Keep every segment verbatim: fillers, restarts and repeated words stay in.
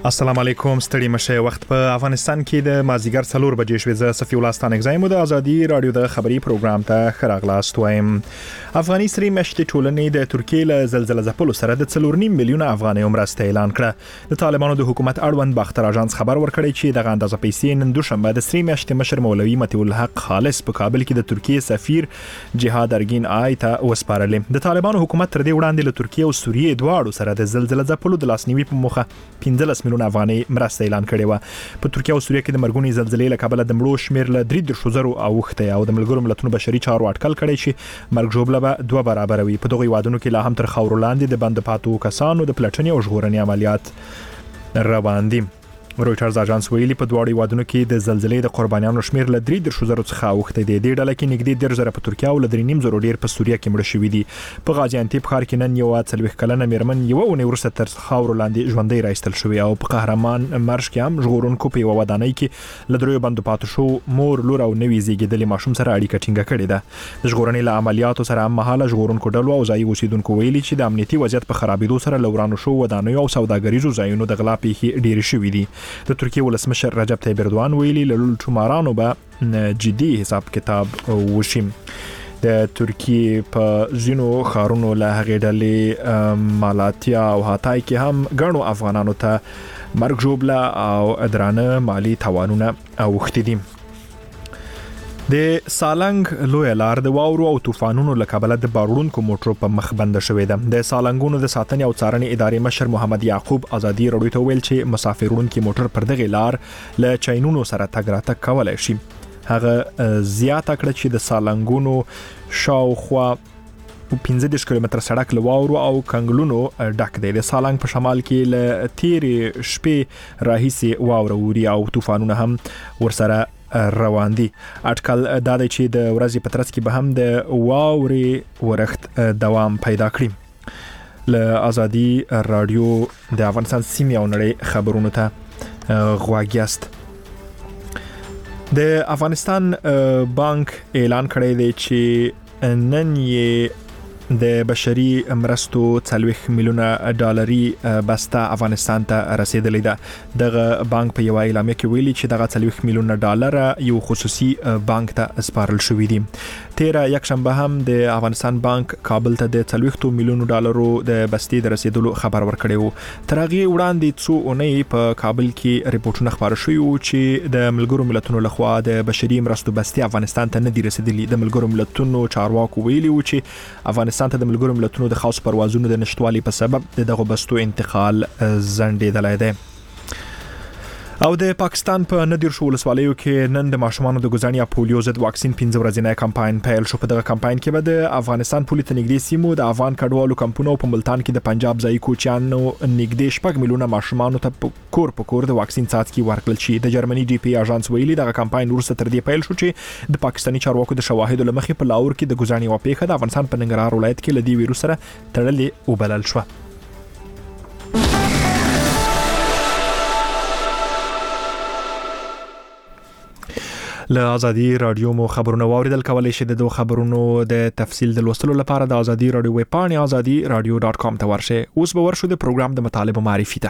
السلام علیکم ستړي مشه وخت په افغانستان کې د مازیګر څلور بجې شوې ز صفی الله ستانک زایم د ازادي رادیو د خبري پروګرام ته خراغلاست وایم. افغاني سری مشتي ټولنې د ترکیې له زلزلې ځپلو سره د څلور نیم میلیون افغاني مرسته اعلان کړه. د طالبانو د حکومت اړوند باختر اژانس خبر ورکړی چې دغه اندازه پیسې نن دوشنبه د سری مشتي مشر مولوي متي الحق خالص په کابل کې د ترکیې سفیر جهاد ارګین آی ته وسپارلې. د طالبانو حکومت تر دې وړاندې له ترکیې او سوریې دواړو سره د زلزلې ځپلو د لاسنیوي په موخه پنځلس میلیون افغاني مرسته اعلان کړې و. په ترکیه او سوریه کې د مرګونی زلزلې له کبله د مړو شمیر له درې دېرش زرو اوښته او د ملګرو ملتونو بشري چارو اټکل کړی چې مرګ ژوبله به دوه برابر وي. په دغه وادونو کې لا هم تر خاورو لاندې د بند پاتو کسانو د پلټنې او ژغورنې عملیات روان دي. رويټرز اژانس ویلي په دواړو وادونو کې د زلزلې د قربانیانو شمیر له درې دېرش زرو څخه اوښته دي. د ډله کې نږدې ډېر زره په ترکیه او له درې نیم زرو ډېر په سوریه کې مړ شوي دي. په غازی انتب ښار کې نن یو څلوېښت کلنه میرمن یو اونۍ وروسته تر خاورو لاندې ژوندۍ راایستل شوې او په قهرمان مرش کې هم ژغورونکو په یوه ودانۍ کې له دریو بندو پاتو شو مور لور او نوي زیږیدلي ماشوم سره اړیکه ټینګه کړې ده. د ژغورنې له عملیاتو سره هم مهاله ژغورونکو ډلو او ځایي اوسیدونکو ویلي چې د امنیتي وضعیت په خرابېدو سره له ورانو شو ودانیو او سوداګریزو ځایونو د غلا پیښې ډېرې شوې دي. د ترکیې مشر رجب طیب اردوغان ویلي له ټومارانو به جدي حساب کتاب وشي. د ترکیې په ځینو ښارونو له هغې ډلې مالاتیا او هاتای کې هم ګڼو افغانانو ته مرګ ژوبله او درانه مالی تاوانونه اوښتي دي. د سالنګ لوی لار د واورو او طوفانونو له کبله د باروړونکو موټرو په مخ بنده شوې ده. د سالنګونو د ساتنې او څارنې ادارې مشر محمد یعقوب ازادي رادیو ته ویل چې مسافر وړونکي موټر پر دغه لار له چینونو سره تګ راتګ کولای شي. هغه زیاته کړه چې د سالنګونو شاوخوا پنځه دېرش کیلومتره سړک له واورو او کنګلونو ډک دی. د سالنګ په شمال کې له تیرې شپې راهیسې واوره اوري او طوفانونه هم ورسره روان دي. اټکل دا دی چې د ورځې په ترڅ کې به هم د واورې ورښت دوام پیدا کړي. له ازادي رادیو د افغانستان سیمې او نړۍ خبرونو ته غوږ یاست. د افغانستان بانک اعلان کړی دی چې نن یې د بشري مرستو څلوېښت میلیونه ډالري بسته افغانستان ته رسیدلې ده. دغه بانک په یو اعلامیه کې ویلي چې دغه څلوېښت میلیونه ډالر یو خصوصي بانک ته سپارل شوي دي. تیره یکشنبه هم د افغانستان بانک کابل ته د څلوېښت میلیونو ډالرو د بستې د رسیدلو خبر ورکړی و. تر هغې وړاندې څو اونۍ په کابل کې ریپورټونه خپاره شوي وو چې د ملګرو ملتونو لخوا د بشري مرستو بستې افغانستان ته نه دي رسیدلي. د ملګرو ملتونو چارواکو ویلي وو چې افغانستان ته د ملګرو ملتونو د خاص پروازونو د نشټوالي په سبب د دغه بستو انتقال ځنډېدلی دی. او د پاکستان په ندیرشو ولسوالیو کې نن د ماشومانو د ګزاني یا پولیو ضد واکسین پنځه ورځنی کمپاین پیل شو. په دغه کمپاین کې به د افغانستان پولي ته نږدې سیمو د افغان کډوالو کمپونو په ملتان کې د پنجاب ځایي کوچیانو نږدې شپږ میلیونه ماشومانو ته کور په کور د واکسین څاڅکي ورکړل شي. د جرمني ډي پی اژانس ویلي دغه کمپاین وروسته تر دې پیل شو چې د پاکستاني چارواکو د شواهدو له مخې په لاهور کې د ګزاني او پیښه د افغانستان په ننګرهار ولایت کې له دې ویروس سره تړلې وبلل شو. له ازادي رادیو مو خبرونه واوریدل. کولای شئ د دوه خبرونو د تفصیل د لوستلو لپاره د ازادي رادیو ویب پاڼې ازادي رادیو ډاټ کام ته ورشئ. اوس به ورشو د پروګرام د مطالبه معرفي ته.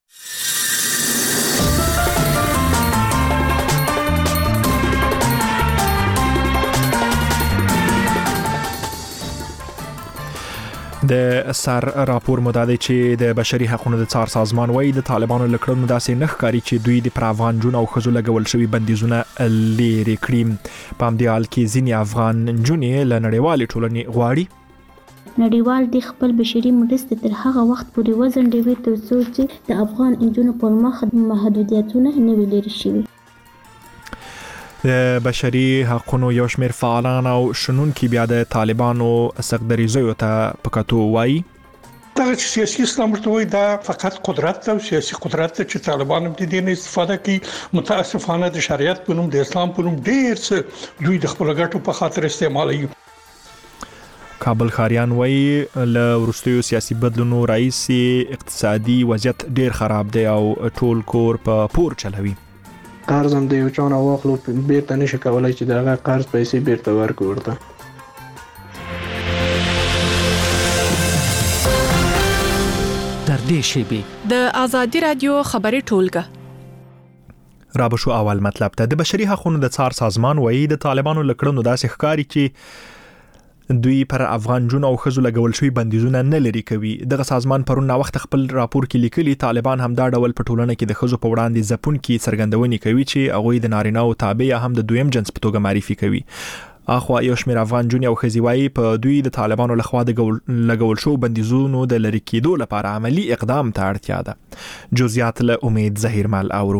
د سر راپور مدعي چې د بشري حقوقو د څار سازمان وایي د طالبانو لکړنو داسې نه ښکاري چې دوی د افغان جون او خزو لګول شوی بندیزونه لري کړی. په همدې حال کې ځینې افغان جونې له نړیوالې ټولنې غواړي نړیوال د خپل بشري مرستې تر هغه وخت پورې وځنډوي ترڅو چې د افغان انجونو پر مخ محدودیتونه نه وي لرې شوي. د بشري حقوقو یو شمېر فعالان او شنونکي بیا د طالبانو سختدریزیو ته په کتو وایي دغه سیاسي اسلام ورته وایي دا فقط قدرت او سیاسي قدرت چې طالبان هم د دې نه استفاده کوي. متاسفانه د شریعت په نوم د اسلام په نوم ډېر څه دوی د خپل ګټو په خاطر استعمالوي. کابل خاریان وایي له وروستیو سیاسي بدلونو راځي اقتصادي وضعیت ډېر خراب دی او ټول کور په پور چلوي. قرض هم د یو چا نه واخلو بیرته نشي کولای چې دغه قرض پیسې بیرته ورکړو ورته. در نږدې شي. د آزادي رادیو خبري ټولګه را بشو اول مطلب ته د بشري حقوقو د څار سازمان وایي د طالبانو لکړنو داسې ښکاری چې دوی پر افغان جون او خزو لګول شوی بندیزونه نه لري کوي. دغه سازمان پرون نا وخت خپل راپور کې لیکلي طالبان هم دا ډول په ټولنه کې د خزو په وړاندې ځپون کې څرګندونې کوي چې هغه د نارینه او تابع هم د دویم جنس په توګه معرفي کوي. اخوا یو شمېر افغان جون او خزیوای په دوی د طالبانو لخوا د لګول شو بندیزونو د لری کېدو لپاره عملی اقدام ته اړتیا ده. جزئیات له امید ظهیر مال اورو.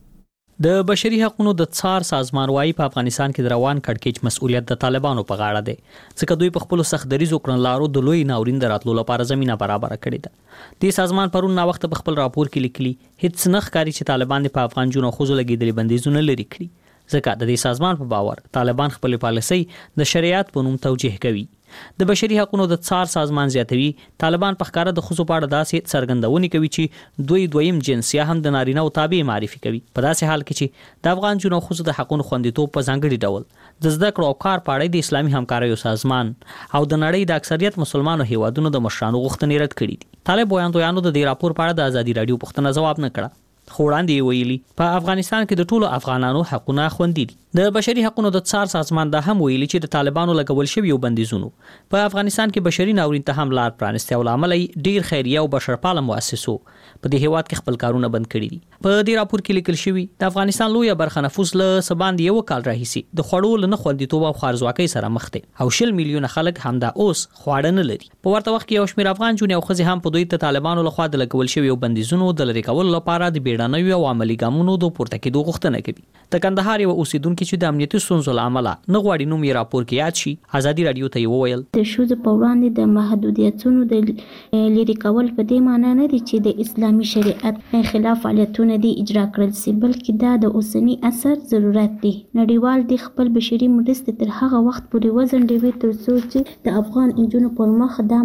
د بشري حقوقو د څار سازمان وايي په افغانستان کې د روان کړکېچ مسؤلیت د طالبانو په غاړه دی ځکه دوی په خپل سخت دریزو کړنلارو د لوی ناورین دراتلو لپاره زمينه برابر کړې ده. د سازمان پرون نا وخت په خپل راپور کې لیکلي هیڅ نه ښکاري چې طالبان په افغان جون او خزو لګیدلي بندیزونه لري کړی ځکه د دې سازمان په باور طالبان خپل پالیسي د شریعت په نوم توجیه کوي. د بشري حقوقو د څار سازمان زیاتوي طالبان په ښکارا د خصوص په اړه داسې څرګندونې کوي چې دوی دویم جنس یا هم د نارینه او تابع معرفي کوي په داسې حال کې چې د افغان جنو خصوص د حقوقو خوندیتوب په ځانګړي ډول د زده کړو او کار په اړه د اسلامي همکاریو سازمان او د نړۍ د اکثریت مسلمانانو هیوادونو د مشرانو غوښتنې رد کړې دي. طالب وایاندویانو د دې راپور په اړه د ازادي رادیو پوښتنه ځواب نه کړه. خوړاندې ویلي په افغانستان کې د ټولو افغانانو حقونه خوندي دي. د بشري حقوقو د څار سازمان دا هم ویلي چې د طالبانو لګول شوی یو بندیزونو په افغانستان کې بشري ناورین ته هم لار پرانسته او عملي ډیر خیریه او بشرپاله مؤسسو په دې هیواد کې خپل کارونه بند کړي دي. په دې راپور کې لیکل شوی د افغانستان لویه برخه نفوس له سباند یو کال راهیسي د خړو لنه خوندیتوب او خارزواکۍ سره مخ دي او شل میلیونه خلک هم دا اوس خواړه نه لري. په ورته وخت کې یو شمېر افغان جون او خزي هم په دوی ته طالبانو لخوا د لګول شوی یو بندیزونو د لری کول لپاره د بیړنیو او عملي ګامونو د پورته کېدو غوښتنه کوي. د کندهار یو اوسیدونکو چې د امنیتي ستونزو لامل نه غواړي نوم یې راپور کې یاد شي ازادي رادیو ته وویل د شوز په وړاندې د محدودیتونو د لری کول په دې معنی نه دي چې د اسلامي شریعت خلاف فعالیتونه دي اجرا کړل سي بلکې دا د اوسنی اثر ضرورت دي. نړیوال د خپل بشري مرستې تر هغه وخت پورې وزنډوي تر څو چې د افغان انجونو پر مخ دا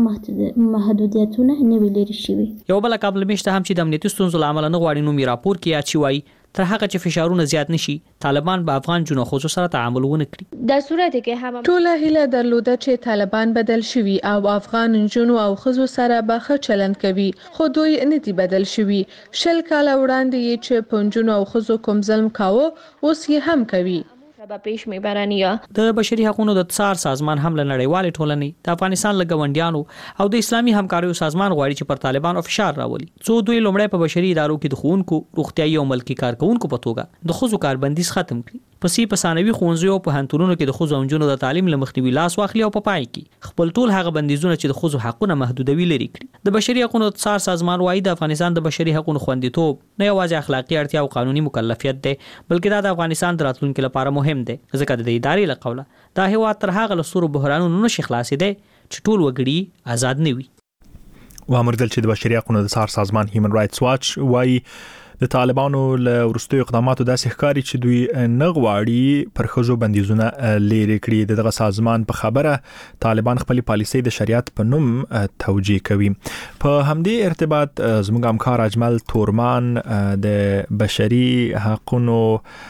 محدودیتونه نه وي لري شوي. یو بل قبل مشته هم چې د امنیتي ستونزو لامل نه غواړي نوم یې راپور کې یاد شي وایي تر هغه چې فشارونه زیات نشي طالبان به افغان جنو خصوص سره تعامل ونه کړي. د صورت کې هم ټوله هیله درلوده چې طالبان بدل شوي او افغان جنو او خزو سره به ښه چلند کوي خو دوی نه دي بدل شوي. شل کاله وړاندې چې پنځونو او خزو کوم ظلم کاوه اوس یې هم کوي. پیش میبرنیا د بشري حقوقو د څار سازمان هم له نړیوالې ټولنې د افغانستان له ګوندیانو او د اسلامي همکاریو سازمان غواړي چې پر طالبانو فشار راولي څو دوی لومړی په بشري ادارو کې د ښوونکو روغتیايي او ملکي کارکونکو په توګه د خزو کاربندیز ختم کړي. پسې په ثانوي ښوونځیو په هنتونونو کې د خزو او نجونو د تعلیم لمخنیوي لاس واخلي او په پای کې خپل ټول هغه بندیزونه چې د خزو حقونه محدودوي لري کړي. د بشري حقوقو د څار سازمان وايي د افغانستان د بشري حقوقو خوندیتوب نه یوازې اخلاقی اړتیا او قانوني مکلفیت دی بلکې دا د افغانستان د راتلونکو لپاره مهم دی ځکه د ادارې له قوله دا هیواد تر هغه لسورو بحرانونو نشي خلاصېدی چې ټول وګړي آزاد نه وي. وامردل چې د بشري حقوقو د څار سازمان هیومن رائټس واچ وايي د طالبانو له ورستیو اقداماتو داسې ښکاري چې دوی نه غواړي پر خزو بندیزونه لري کړي. دغه سازمان په خبره طالبان خپل پالیسي د شریعت په نوم توجیه کوي. په همدې ارتباط زموږ همکار اجمل تورمان د بشري حقوقو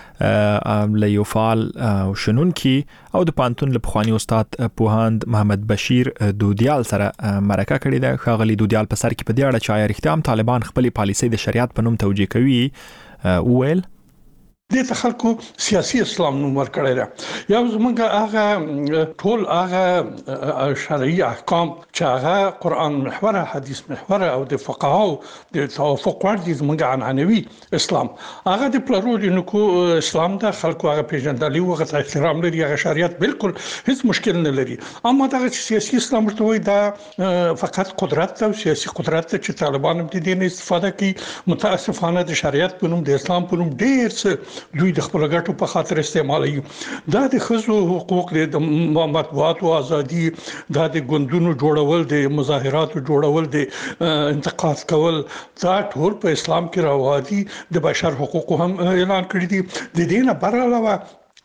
له یو فعال او شنونکي او د پانتون له پخوانی استاد پوهاند محمد بشیر دودیال سره مرکه کړې ده. ښاغلي دودیال په سر کې په دې اړه چې آیا رښتیا هم طالبان خپل پالیسي د شریعت په نوم توجیه کوي وویل د خلکو سیاسي اسلام نوم ورکړی دی. یو زمونږ هغه ټول هغه شرعي احکام چې هغه قرآن محوره حدیث محوره او د فقهاو د توافق وړ دي زمونږ عنعنوي اسلام هغه د پلورونکو اسلام د خلکو هغه پیژندلي او هغه احترام لري هغه شریعت بالکل هیڅ مشکل نه لري. اما دا سیاسي اسلام ورته وایي دا فقط قدرت او سیاسي قدرت چې طالبان هم د دې استفاده کوي. متاسفانه د شریعت په نوم د اسلام په نوم ډیر څه دوی د خپل ګټو په خاطر استعمالوي. دا د خزو حقوق د مطبوعاتو ازادي دا د ګوندونو جوړول د مظاهراتو جوړول د انتقاد کول دا ټول په اسلام کې راوادي. د بشر حقوقو هم اعلان کړی دي. د دې نه بر علاوه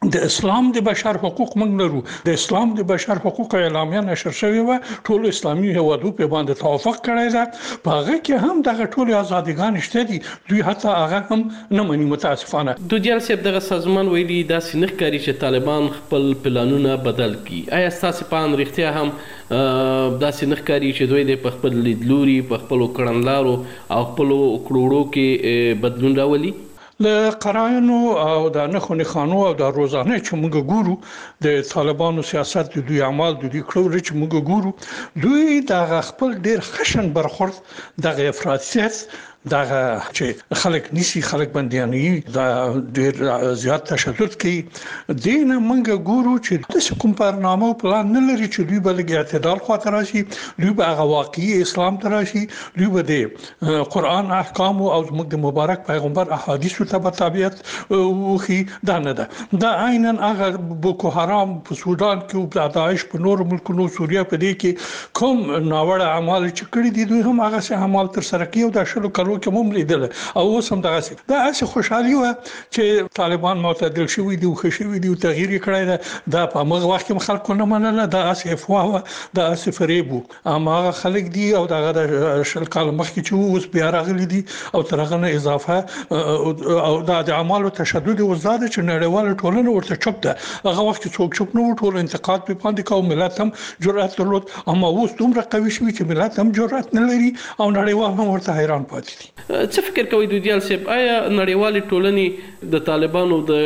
د اسلام د بشر حقوق موږ لرو. د اسلام د بشر حقوق اعلامیه نشر شوی و، ټول اسلامي هیوادو په باندې توافق کړی دی، په هغه کې هم دغه ټول ازادګان شته دي، دوی حتی هغه هم نه مني متاسفانه. دودیال صاحب دغه سازمان ویلي داسې نه ښکاري چې طالبان خپل پلانونه بدل کړي. آیا ستاسو په اند رښتیا هم داسې نه ښکاري چې دوی د په خپل لیدلوري په خپلو کړنلارو او خپلو کړوړو کې بدلون راولي؟ له قرائنو او د نښو نښانو او د روزانه چې موږ ګورو د طالبانو سیاست د دوی اعمال د دوی کړو چې موږ ګورو، دوی د خپل ډیر خشن برخورد دغه افراطیت دغه چې خلک نسی خلک باندې دا ډیر زیات تشدد کوي. دین موږ ګورو چې د کوم برنامه او پلان نه لري چې دوی بلګ اعتدال خاطر راشي، دوی به هغه واقعي اسلام ته راشي، دوی به د قران احکام او موږ د مبارک پیغمبر احادیث ته تابعیت وخی. دا نه ده دا عیناً هغه بوکو حرام په سودان کې او د داعش په نور ملکونو سوریه په دې کې کوم ناوړه اعمال چې کړی دي، دوی هم هغه څه اعمال تر سره کوي او د شلو کلو کې هم لیدل او اوس هم دغه څه دا اسی خوشحالي و چې طالبان معتدل شوی دي او خشوي دي او تغییر کړی دی. دا په هغه وخت کې خلکو نه منله، دا اسی افواه، دا اسی فریب، اما هغه خلک دي او دغه شل کال مخکې چې اوس بیا راغلي دي او تر هغه نه اضافه او دا د اعمالو تشدد او زیاده چې نړیواله ټولنه ورته چوپ ده. هغه وخت څوک چوپ نه و، ټول انتقاد په باندې کوي، ملت هم جرأت درلود، اما اوس دومره قوي شوی چې ملت هم جرأت نه لري او نړیوال هم ورته حیران پاتې دي. څه فکر کوئ دودیال صاحب، آیا نړیوالې ټولنې د طالبانو د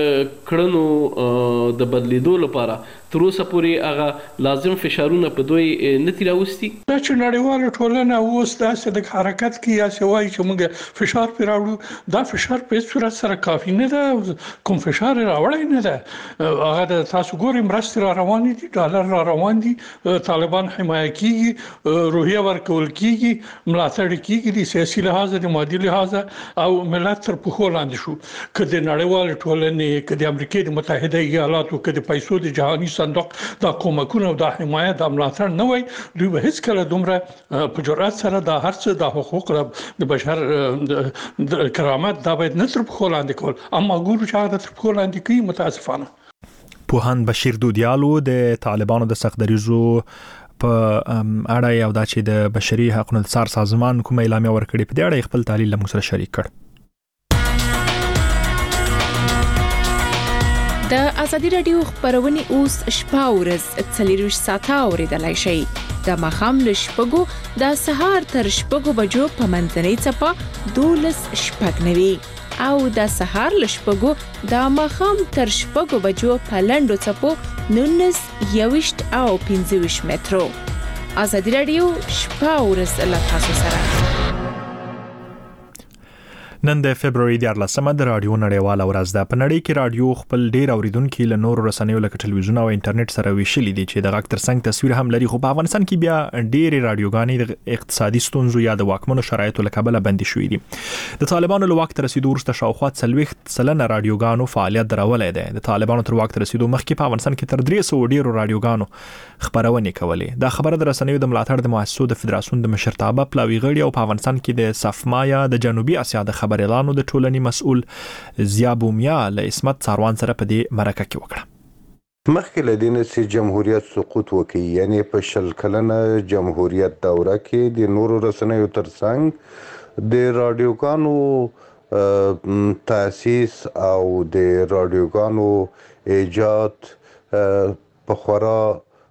کړنو د بدلیدو لپاره تر اوسه پورې هغه لازم فشارونه په دوی نه دي راوستي؟ دا چې نړیواله ټولنه اوس داسې د حرکت کې یا څه وایي چې موږ فشار پرې راوړو، دا فشار په هیڅ صورت سره کافي نه ده. کوم فشار راوړی نه ده، هغه د تاسو ګورئ مرستې را روانې دي، ډالر را روان دي، طالبان حمایه کیږي، روحیه ورکول کیږي، ملاتړ کیږي د سیاسي لحاظ د مادي لحاظ او ملت تر پخو لاندې شو. که د نړیوال ټولنې، که د امریکای متحده ایالاتو، که د پیسو د جهاني صندوق دا کومکونه او د حمایت د ملاتړ نه وای، دوی به هیڅ کله دومره په جرأت سره د هر څه د حقوق د بشر د کرامت دا باید نه تر پخو لاندې کول، اما ګورو چې هغه تر پخو لاندې کوي متاسفانه. پوهاند بشیر دودیالو د طالبانو د سختدریزو په اړه یو دا چې د بشري حقوقو د څار سازمان کومه اعلامیه ورکړې په دې اړه خپل تحلیل له موږ سره شریک کړ. د ازادي رادیو خبرونه اوس شپه ورځ څلور ساعته اوریدلای شئ. د مخام له شپږو د سهار تر شپږو بجو په منځنۍ چپه دولس شپږ نوي او د سهار له شپږو د مخام تر شپږو بجو په لندو چپو نونس یوشت او پنځه ویشت مترو. ازادي رادیو شپه ورځ له تاسو سره. نن د فبرवरी دیارلسمه د رادیو نړیواله ورځ ده. په نړۍ کې رادیو خپل ډیر اوریدونکو له نورو رسنیو لکه ټلویزیون او انټرنیټ سره ویشلې دي چې د غږ ترڅنګ تصویر هم لري، خو په افغانستان کې بیا ډېری رادیوګانې د اقتصادي ستونزو یا د واکمنو شرایطو له کبله بندي شوې دي. د طالبانو له واک ته رسیدو وروسته شاوخوا څلوېښت سلنه رادیوګانو فعالیت درولې ده. د طالبانو تر واک ته رسیدو مخکې په افغانستان کې تر درې سوه ډیرو رادیوګانو خبرونه کولې. دا خبره د رسنیو د ملاتړ د مؤسسو د فدراسیون د مشرتابه پلاوی غړي او په افغانستان کې د صفما یا د جنوبي اسیا د خبريالانو د ټولنې مسؤل زیابومیا له اسمت څاروان سره په دې مرکه کې وکړه. مخکې له دې نه چې جمهوریت سقوط وکړي، یعنی په شل کلنه جمهوریت دوره کې د نورو رسنیو ترڅنګ د رادیوګانو تاسیس او د رادیوګانو ایجاد په خورا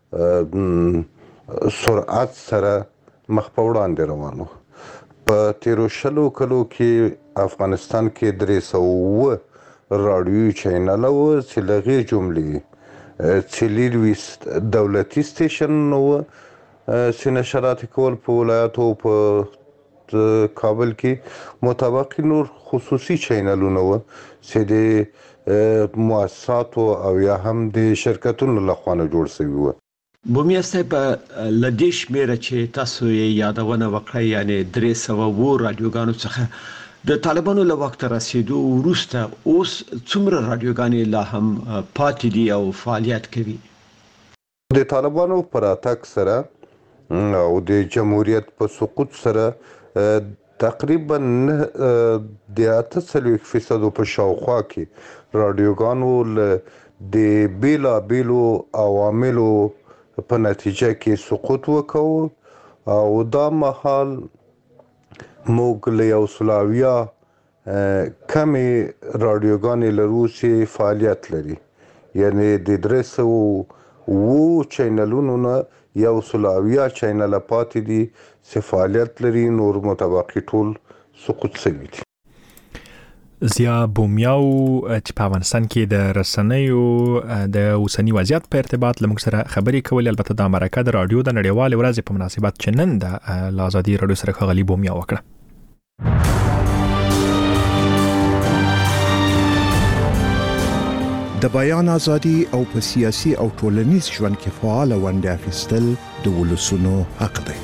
سرعت سره مخ په وړاندې روان و. په تیرو شلو کلو کې افغانستان کې درې سوه رادیوي چینل و چې له هغې جملې څلېرویشت دولتي سټیشن و چې نشرات کول په ولایاتو په کابل کې، مطابق نور خصوصي چینلونه و چې د مؤسساتو او یا هم د شرکتونو لخوا نه جوړ شوي و. بومیا صاحب له دې شمېره چې تاسو یې یادونه وکړئ، یعنی درې سوه اووه رادیوګانو څخه د طالبانو له واک ته رسیدو وروسته اوس څومره رادیوګانې لا هم پاتې دي او فعالیت کوي؟ د طالبانو په راتګ سره او د جمهوریت په سقوط سره تقریبا د اته څلوېښت فیصدو په شاوخوا کې رادیوګانو له د بیلا بیلو عواملو په نتیجه کې سقوط وکړو او دا مهال موږ له یو سلاویا کمې راډیوګانې لرو چې فعالیت لري، یعنی د درې سوه اووه چینلونو نه یو سلاویا چینل پاتې دي چې فعالیت لري، نور متبقي ټول سقوط شوي دي. زیا بومیاو چې په افغانستان کې د رسنیو د اوسنی وضعیت په ارتباط لمږ سره خبرې کولې، البته د امریکا د رادیو د نړیوالې ورځې په مناسبت چې نن د له ازادي رادیو سره ښاغلي بومیا وکړه. د بیان ازادي او په سیاسي او ټولنیز ژوند کې فعال ونډه اخیستل د ولسونو حق دی.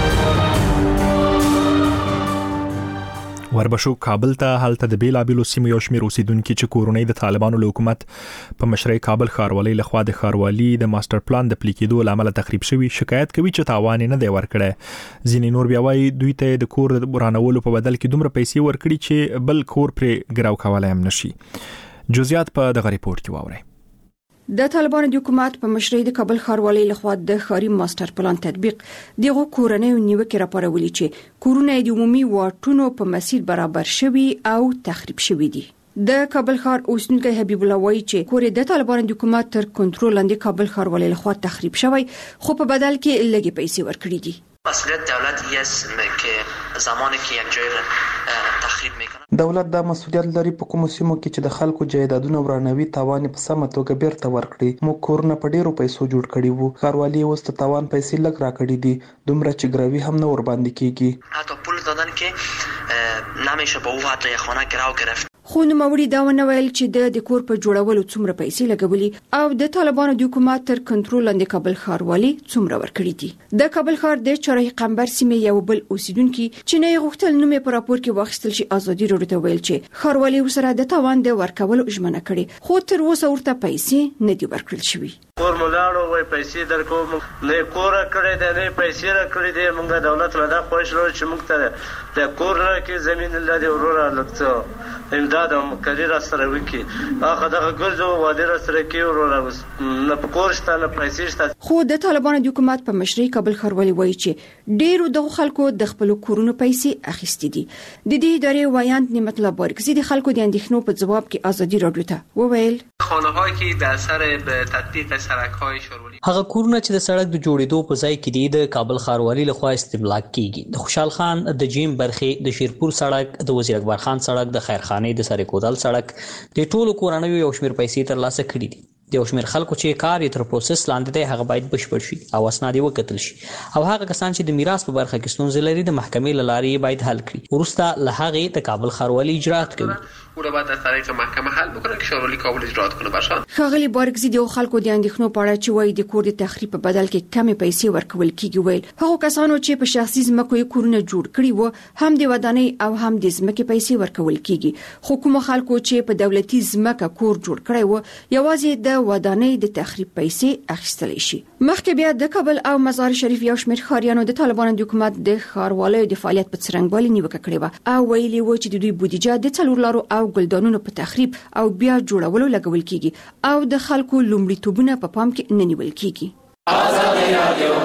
وربشو کابل ته هلته د بیلابیلو سیمو یو شمېر اوسیدونکي چې کورنۍ د طالبانو له حکومت په مشرۍ کابل ښاروالۍ لخوا د ښاروالي د ماستر پلان د پلي کېدو له امله تخریب شوي شکایت کوي چې تاوان نه دی ورکړی. ځینې نور بیا وایي دوی ته د کور د ورانولو په بدل کې دومره پیسې ورکړي چې بل کور پرې ګراو کولی هم نشي. جزئیات په دغه ریپورت کې واورئ. د طالبانو د حکومت په مشرۍ د کابل ښاروالۍ لخوا د ښاري ماستر پلان تطبیق دغه کورنۍ نیوکه راپورولې چې کورونه د عمومي واټونو په مسیر برابر شوي او تخریب شوي دي. د کابل ښار اوسیدونکی حبیب الله وایي چې کور د طالبانو د حکومت تر کنټرول لاندې کابل ښاروالۍ لخوا تخریب شوی، خو په بدل کې لږې پیسې ورکړي دي. مسئولیت دولت است که زمانی که یک جای تخریب میکنه دولت دا مسئولیت لري په کوم سیمو کې چې د خلکو جایدادونه ورانوي تاوان په سمه توګه بیرته ورکړي. موږ کورونه په ډیرو پیسو جوړ کړي وو، ښاروالي اوس ته تاوان پیسې لږ راکړي دي، دومره چې ګراوي هم نه ور باندې کیږي. حتی پول دادن که نمیشه با او حتی یک خانه گراو گرفت. خو نوموړي دا ونه ویل چې د کور په جوړولو څومره پیسې لګولي او د طالبانو د حکومت تر کنټرول لاندې کابل ښاروالۍ څومره ورکړي دي. د کابل ښار د چرای قمبر سیمې یو بل اوسیدونکي چې نه غوښتل نوم په راپور کې واخیستل شي ازادي راډیو ته ویل چې ښاروالۍ ورسره د تاوان د ورکولو ژمنه کړې، خو تر اوسه ورته پیسې نه دي ورکړل شوي. کور مولاړو وای پیسې درکوم نه کور کړی دی نه پیسې را کړی دی. موږ دولت له دا خوښ لرو چې موږ ته د کور راکې زمين لري ورور لکته امداد او مکرر سره وکي هغه دغه ګرځو واده سره کې ورور نه په کور شته نه پیسې شته. خو د طالبانو د حکومت په مشرۍ کابل ښاروالۍ وایي چې ډیرو دغه خلکو د خپل کورونو پیسې اخیستې دي. د دې ادارې وایاند نعمت الله بارکزي د خلکو د اندېښنو په ځواب کې ازادي راډیو ته وویل خانه‌هایی که در اثر به تطبیق سړک‌های ښاروالي هغه کورونه چې د سړک د جوړېدو په ځای کې دي د کابل ښاروالۍ لخوا استملاک کیږي. د خوشحال خان د جیم برخې د شیرپور سړک د وزیر اکبر خان سړک د خیرخانې د سره کودل سړک د ټولو کورنیو یو شمېر پیسې ترلاسه کړي دي. د یو شمېر خلکو چې کار یې تر پروسس لاندې دی هغه باید بشپړ شي او اسناد یې وکتل شي او هغه کسان چې د میراث په برخه کې ستونزې لري د محکمې له لارې باید حل کړي. وروسته له هغې د کابل ښاروالۍ اجرات کوي. او را باید از طریق محکمه حل بکنه که ښاروالي کابل اجرات کنه باشن. ښاغلي بارکزي د خلکو د اندېښنو په اړه چې وایي د کور د تخریب په بدل کې کمې پیسې ورکول کیږي ویل هغو کسانو چې په شخصي ځمکو یې کورونه جوړ کړي وو هم د ودانۍ او هم د ځمکې پیسې ورکول کیږي. خو کوم خلکو چې په دولتي ځمکه کور جوړ کړی وو یوازې د ودانۍ د تخریب پیسې اخیستلی شي. مخکې بیا د کابل او مزار شریف یو شمېر ښاریانو د طالبانو د حکومت د ښاروالۍ د فعالیت په څرنګوالي نیوکه کړې وه او ویلي وو چې د دوی بودیجه د څلور لارو او ګلدانونو په تخریب او بیا جوړولو لګول کیږي او د خلکو لومړیتوبونه په پام کې نه نیول کیږي. ازادي رادیو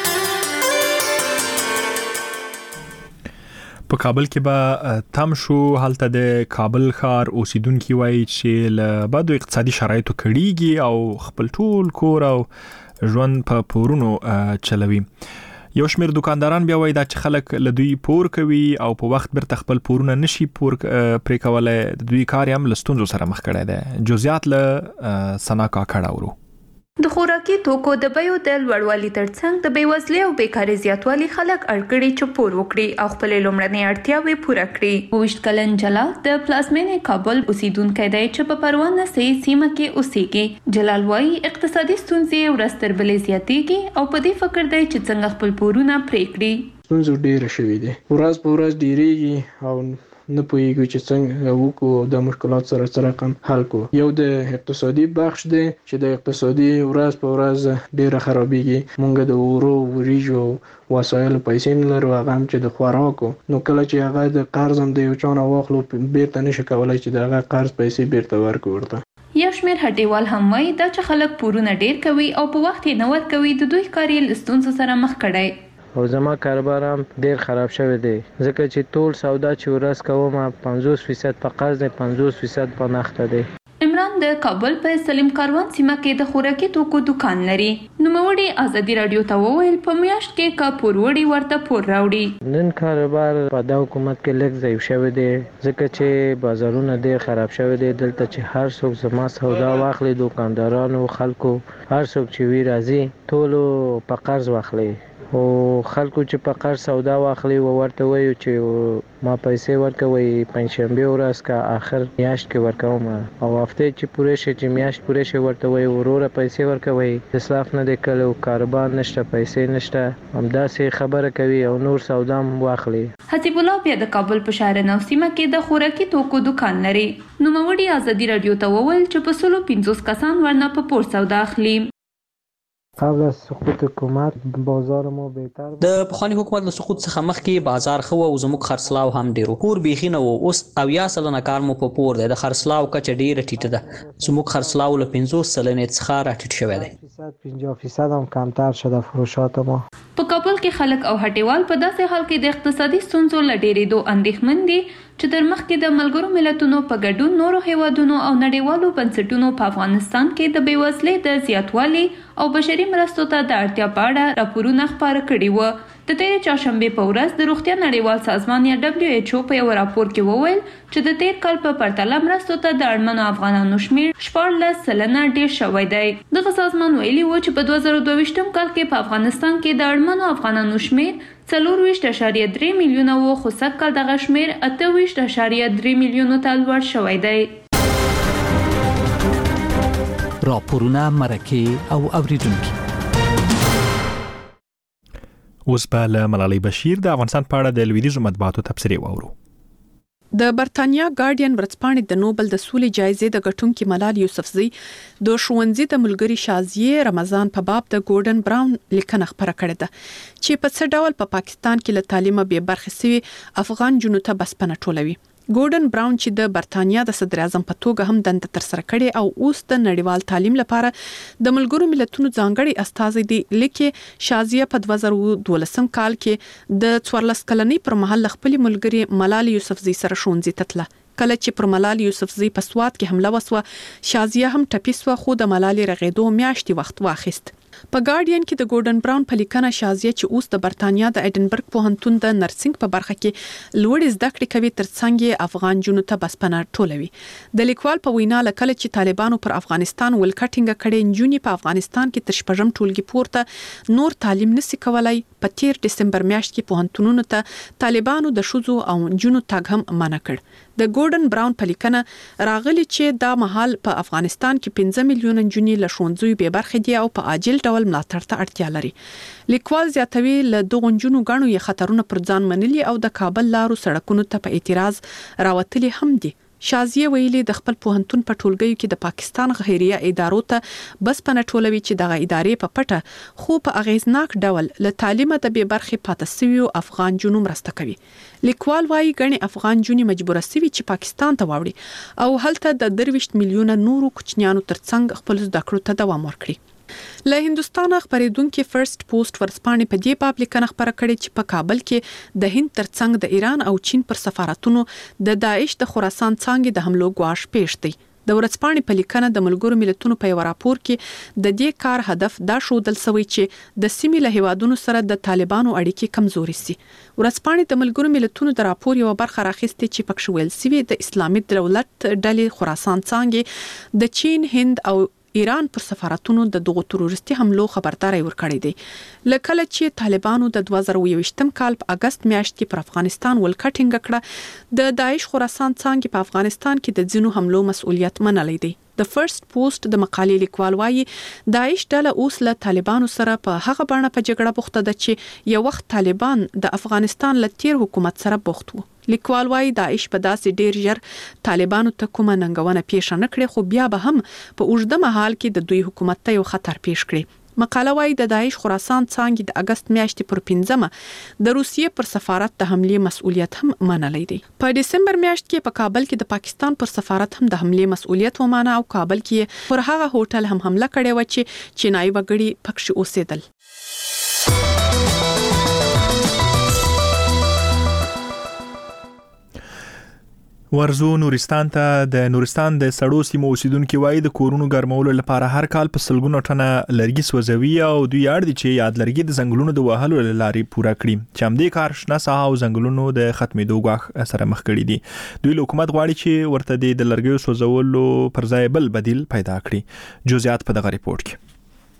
په کابل کې به تم شو. هلته د کابل ښار اوسیدونکي وایي چې له بدو اقتصادي شرایطو کړيږي او خپل ټول کور او ژوند په پورونو چلوي. یو شمېر دکانداران بیا وایي دا چې خلک له دوی پور کوي او په وخت بیرته خپل پورونه نشي پور پرې کولی. د دوی کار هم له ستونزو سره مخ کړی دی. جزئیات له ثنا کاکړ اورو. د خوراکي توکو د بیو د لوړوالي ترڅنګ د بیوزلۍ او بیکارۍ زیاتوالي خلک اړ کړي چې پور وکړي او خپلې لومړنۍ اړتیاوې پوره کړي. اوویشت کلن جلال د پلازمینې کابل اوسیدونکی دی چې په پروان نسي سیمه کې اوسېږي. جلال وایي اقتصادي ستونزې ورځ تر بلې زیاتېږي او په دې فکر دی چې څنګه خپل پورونه پرې کړي. ستونزې ډېرې شوې دي، ورځ په ورځ ډېرېږي او نه پوهیږو چې څنګه وکړو د مشکلات سره سره رقم حل کو. یو د اقتصادي بخش دی چې د اقتصادي ورځ په ورځ ډیره خرابېږي. مونږ د ورو وریجو وسایل پیسې نه لرو هغه هم چې د خوراکو نو کله چې هغه د قرض هم د یو چا نه واخلو بیرته نشي کولای چې د هغه قرض پیسې بیرته ورکړو ورته. یو شمېر هټیوال هم وایي دا چې خلک پورونه ډیر کوي او په وخت یې نه ورکوي د دوی کار یې له ستونزو سره مخ کړی. او زما کاروبار هم ډیر خراب شوی دی ځکه چې ټول سودا چې ورځ کوم پنځوس فیصد په قرض دی پنځوس فیصد په نقد دی. عمران د کابل په سلیم کاروان سیمه کې د خوراکي توکو دکان لري. نوموړي ازادي رادیو ته وویل په میاشت کې کا پوروړي ورته پور راوړي. نن کاروبار په د حکومت کې لږ ضعیف شوی دی ځکه چې بازارونه ډیر خراب شوی دی. دلته چې هر څوک زما سودا واخلي دکاندارانو خلکو هر څوک چې وی راځي ټول په قرض واخلي او خلکو چې په قرض سودا واخلي و ورته وایي چې ما پیسې ورکوي پنځشنبه ورځ کا آخر میاشت کې ورکوم او هفته چې پوره شي چې میاشت پوره شي ورته وایي وروره پیسې ورکوي اسلاف نه دی کړو کاروبار نشته پیسې نشته همداسې خبره کوي او نور سودا واخلي. حسیب الله بیا د کابل په شهر نو سیمه کې د خوراکي توکو دکان لري. نوموړي ازادي رادیو ته وویل چې په سلو پنځوس کسان ورنه په پور سودا اخلي. قبل از سقوط حکومت بازار ما بهتر د پخوانی حکومت له سقوط څخه مخکې بازار خو او زموږ خرڅلاو هم ډیرو پور بیخي نه وو. اوس اویا سلنه کار مو په پور دی. د خرڅلاو کچه ډیره ټیټه ده. زموږ خرڅلاو له پنځوس سلنې څخه راټیټ شوی دی. پنځه فیصد هم کمتر شده فروشات ما. په کابل کې خلک او هټیوال په داسې حال کې د اقتصادي ستونزو له ډیرېدو اندېښمن دي چې تر مخکې د ملګرو ملتونو په ګډون نورو هیوادونو او نړیوالو بنسټونو په افغانستان کې د بېوزلۍ د زیاتوالي او بشري مرستو ته د اړتیا په اړه راپورونه خپاره کړي وو. د تېرې چهارشنبې په ورځ د روغتیا نړیوال سازمان یا دبلیو ایچ او په یو راپور کې وویل چې د تېر کال په پرتله مرستو ته د اړمنو افغانانو شمېر شپاړلس سلنه ډېر شوی دی. دغه سازمان ویلي و چې په دوه زره دوه ویشتم کال کې په افغانستان کې د اړمنو افغانانو شمېر څلور ویشت اعشاریه درې میلیونه و خو سږ کال دغه شمېر اته ویشت اعشاریه درې میلیونو ته لوړ شوی دی. راپورونه مرکه او اوریدونکي اوس به له ملالۍ بشیر د افغانستان په اړه د لویدیځو مطبوعاتو تبصرې واورو. د برتانیا ګارډین ورځپاڼې د نوبل د سولې جایزې د ګټونکي ملال یوسفزۍ د ښوونځي د ملګري شازیې رمضان په باب د ګورډن براون لیکنه خپره کړې ده چې په څه ډول په پاکستان کې له تعلیمه بې برخې شوي افغان جنو ته بسپنه ټولوي. ګورډن براون چې د برتانیا د صدر اعظم په توګه هم دنده تر سره کړې او اوس د نړیوال تعلیم لپاره د ملګرو ملتونو ځانګړي استازی دی لیکي شازیه په دوه زره دولسم کال کې د څوارلس کلنۍ پر مهال خپل ملګری ملال یوسفزۍ سره ښوونځي ته تله. کله چې پر ملال یوسفزۍ په سوات کې حمله وسوه شازیه هم ټپي سوه خو د ملال رغېدو میاشتې وخت واخیست. په ګارډین کې د ګورډن براون په لیکنه شازیه چې اوس د برتانیا د ایډنبرګ پوهنتون د نرسنګ په برخه کې لوړ زده کړې کوي ترڅنګ افغان جنو ته بسپنه ټولوي. د لیکوال په وینا لکه چې طالبانو پر افغانستان ولکټینګ کړي جونی په افغانستان کې تر شپږم ټولګي پورته نور تعلیم نشي کولای. په تیر ډسمبر میاشت کې پوهنتونونو ته طالبانو د شوزو او جنو تاګ هم منع کړ. د ګورډن براون په لیکنه راغلی چې دا مهال په افغانستان کې پنځه میلیونه جنې له ښوونځیو بې برخې دي او په عاجل ډول ملاتړ ته اړتیا لري. لیکوال زیاتوي له دغو جنو غاڼو یې خطرونه پر ځان منلي او د کابل لارو سړکونو ته په اعتراض راوتلي هم دي. شازیه ویلي د خپل پوهنتون په ټولګیو کې د پاکستان غیریه ادارو ته بسپنه ټولوي چې دغه ادارې په پټه خو په اغیزناک ډول له تعلیمه د بې برخې پاتې شویو افغان جنو مرسته کوي. لیکوال وايي غني افغان جنې مجبوره سوي چې پاکستان ته واوړي او هلته د درويشت میلیونه نورو کوچنیانو ترڅنګ خپل زده کړو ته دوام ورکړي. له هندستان خبرېدونکو فرست پوسټ ورځپاڼې په دې باب لیکنه خپره کړې چې په کابل کې د هند ترڅنګ د ایران او چین پر سفارتونو د داعش د خراسان څنګه د حملو غواړ پېښ دی. د ورځپاڼې په لیکنه د ملګرو ملتونو په یو راپور کې د دې کار هدف دا شودل سوی چې د سیمې له هیوادونو سره د طالبانو اړیکې کمزوري سي. ورځپاڼې د ملګرو ملتونو د راپور یو برخه راخیستې چې پکښ ویل سوي د اسلامي دولت ډلې خراسان څنګه د چین، هند او ایران پر سفارتونو د دغو تروریستي حملو خبرداري ورکړې دي. لکه چې طالبانو د دوه زره یوویشتم کال په اگست میاشت کې پر افغانستان ولکټینګ کړه د داعش خراسان څنګه په افغانستان کې د ځینو حملو مسؤلیت منلې دی. د فرست پوسټ د مقالې لیکوال وايي داعش ډله اوس له طالبانو سره په هغه باندې په جګړه بوخته ده چې یو وخت طالبان د افغانستان له تیر حکومت سره بوخت وو. لیکوال وايي داعش په داسې ډیر ژر طالبانو ته کومه ننګونه پیښ نه کړې خو بیا به هم په اوږده مهال کې د دوی حکومت ته یو خطر پیښ کړي. مقاله وايي د داعش خراسان څانګې د اگست میاشتې پر پنځمه د روسیې پر سفارت د حمله مسؤلیت هم منلې دی. په دسمبر میاشت کې په کابل کې د پاکستان پر سفارت هم د حمله مسؤلیت ومانه او کابل کې پر هغه هوټل هم حمله کړې و چې چینایي وګړي پکښې اوسېدل. ورزو نورستان ته د نورستان د سړو سیمو اوسیدونکو وایي د کورونو ګرمولو لپاره هر کال په سلګونو ټنه لرګي سوځوي او دوی اړ دي چې یاد لرګي د ځنګلونو د وهلو لارې پوره کړي چې همدې کار شنه ساحه او ځنګلونو د ختمېدو غواخ سره مخ کړي دي. دوی له حکومت غواړي چې ورته د لرګیو سوځولو پر ځای بل بدیل پیدا کړي. جزئیات په دغه ریپورت کې.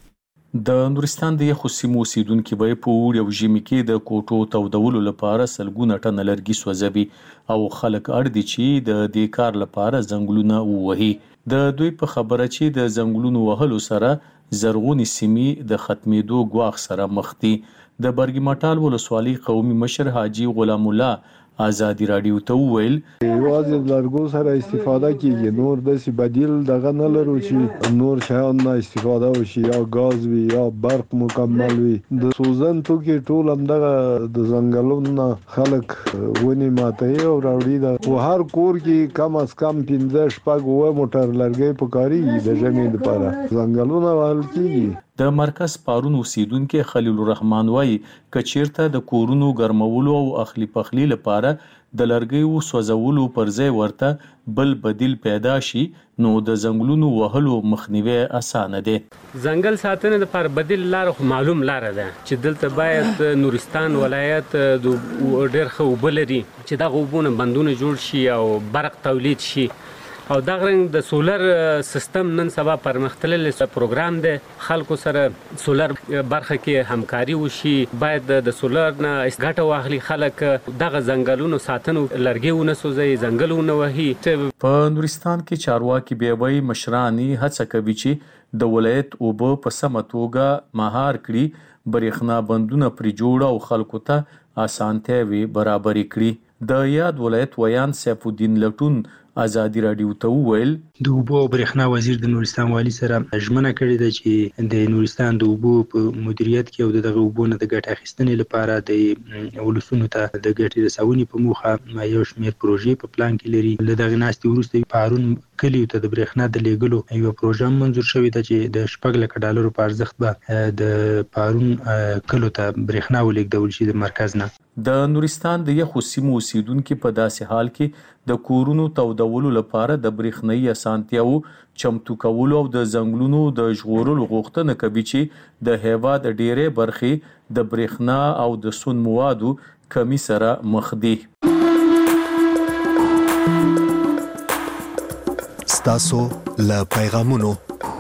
د نورستان د یخو سیمو اوسیدونکو به په وړ او ژمي کې د کوټو تودولو لپاره سلګونه ټن لرګي سوځوي او خلک اړ دي چې د دې کار لپاره ځنګلونه ووهي. د دوی په خبره چې د ځنګلونو وهلو سره زرغونی سیمې د ختمېدو غواخ سره مخ دي. د برګی مټال ولسوالۍ قومي مشر حاجی غلام الله آزادی رادیو ته ویل یوازې لرګو سره استفاده کیږي، نور د سی بدیل دغه نه لرو چې نور شیان نه استفاده وشي، یا غاز وي یا برق مکمل وي. د سوزن توکي ټول هم دغه د ځنګلونو خلک ونی ماته او راوړي د او هر کور کې کم از کم پنځه شپږ و موټر لرګي پکاري د ژمي لپاره ځنګلونه وهل کیږي. د مرکز پارون اوسیدونکو خلیل الرحمن وایي کچیرته د کورونو ګرمولو او اخلي پخلی لپاره د لرګیو سوځولو پر ځای ورته بل بدیل پیدا شي نو د ځنګلونو وهلو مخنیوي اسانه دي. ځنګل ساتنه لپاره بدیل لار خو معلوم لار ده چې دلته باید نورستان ولایت د ډېر خو بلري چې دا غوبونه بندونه جوړ شي او برق تولید شي او دا غرنګ د سولر سیستم نن سبا پرمختللی پروګرام دی. خلکو سره سولر برخه کې همکاري وشي، باید د سولر نه ګټه واخلي. خلک دغه ځنګلونو ساتنو لرګي ونه سوځي، ځنګلونه وهي. په نورستان کې چارواکي بیاوي مشرانی هڅه کوي چې د ولایت اوبه په سمه توګه مهار کړي، برېښنا بندونه پر جوړ او خلکو ته اسانتیا وي برابر کړي. د یاد ولایت ویان سیف الدین لټون آزادی رادیو ته ویل د اوبو او برېښنا وزیر د نورستان والی سره ژمنه کړې ده چې د نورستان د اوبو په مدیریت کې او دغه اوبو نه د ګټې اخیستنې لپاره د ولسونو ته د ګټې رسونې په موخه یو شمېر پروژې په پلان کې لري. له دغه ناستې وروسته پارون کلیو ته د برېښنا د لیږلو یو پروژه منظور شوې ده چې د شپږ لکه ډالرو په ارزښت به د پارون کلو ته برېښنا ولېږدول شي د مرکز نه. د نورستان د یخو سیمو اوسیدونکو په داسې حال کې د کورونو تودولو لپاره د برېښنايي اسانتیاو چمتو کولو او د ځنګلونو د ژغورلو غوښتنه کوي چې د هیواد ډېرې برخې د برېښنا او د سون موادو کمی سره مخ دي. ستاسو له پیغامونو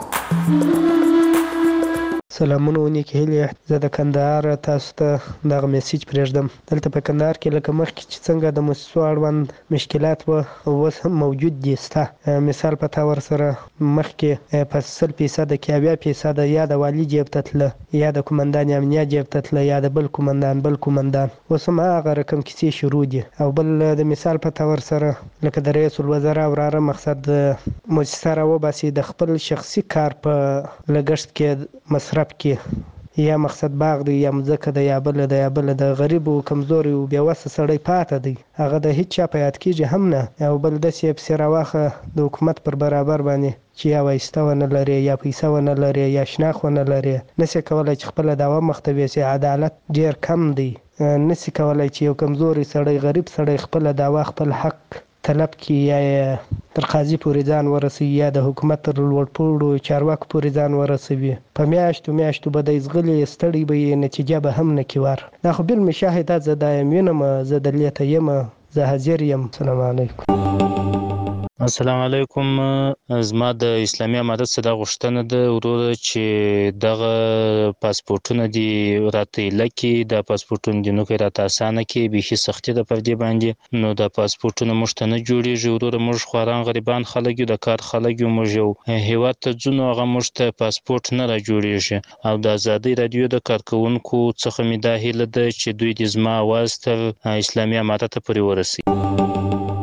سلامونه ونیک هیله، زه د کندهار تاسو ته دغه میسج پرېږدم. دلته په کندهار کې لکه مخکې چې څنګه د مؤسسو اړوند مشکلات و اوس هم موجود دي سته. مثال په تور سره مخکې په سل فیصد کې اویا فیصد یا د والي جیب ته تله یا د قومندان امنیه جیب ته تله یا د بل قومندان بل قومندان اوس هم هغه رقم کیسې شروع دي. او بل د مثال په تور سره لکه د رئیس الوزرا وراره مقصد مؤسسه راوباسي د خپل شخصي کار په لګښت کې مصرف کې یا مقصد باغ دی یا مځکه ده یا بل ده یا بل د غریب او کمزوري او بې وسه سړی پاته دی، هغه د هیڅ چا په یاد کېږي هم نه. او بل داسې پسې راواخه د حکومت پر برابر باندې چې یا وایسته ونه لري یا پیسه ونه لري یا شناخت ونه لري، نسي کولی چې خپله دعوه مخته ویسي. عدالت ډېر کم دی، نسي کولی چې یو کمزوري سړی غریب سړی خپله دعوه خپل حق طلب کی یا تر قاضي پورې ځان ورسوي یا د حکومت تر لوړپوړو چارواکو پورې ځان ورسوي. په میاشتو میاشتو به دی زغلي ستړی به یې نتیجه به هم نه کیوار. دا خو بالمشاهده زه دا یم وینم، زه دلته یم، زه حاضر یم. السلام علیکم. السلام علیکم. زما د اسلامي امارت څخه د غوښتنه ده وروره چې دغه پاسپورتونه دي راته لکه د پاسپورتونو د نوکې راته اسانه کې به هي سختي ده پر دې باندې. نو د پاسپورتونو مشته نه جوړیږي وروره، موږ خواران غریبان خلک یو، د کار خلک یو، موږ یو هیواد ته ځو هغه موږ ته پاسپورت نه را جوړیږي. او د ازادي رادیو د کارکونکو څخه مې دا هیله ده چې دوی د زما اواز تر اسلامي امارت پورې ورسوي.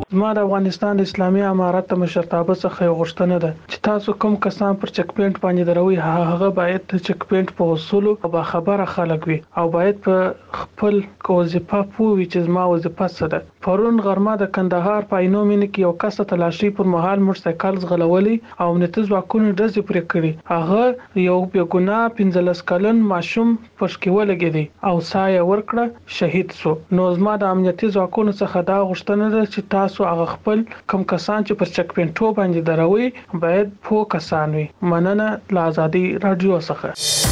ما د افغانستان اسلامي امارت مشرتابه څخه غوښتنه ده چې تاسو کوم کسان پر چک پوینټ باندې دروي هغه باید چک پوینټ په اصول او خبره خلک وي او باید په خپل وظیفه پوي چې ما وظیفه څه ده. پرون غرمه د کندهار په عینومین کې یو کس تلاشي پر مهال موټرسایکل زغلولي او امنیتي ځواکونو ډزې پرې کړې. هغه یو بې ګناه پنځلس کلن ماشوم پښکې ولګېدی او ساه یې ورکړه، شهید شو. نو زما د امنیتي ځواکونو څخه دا غوښتنه ده چې تاسو هغه خپل کم کسان چې پر چک پوینټو باندې دروي باید پوه کسان وي. مننه له ازادي رادیو څخه.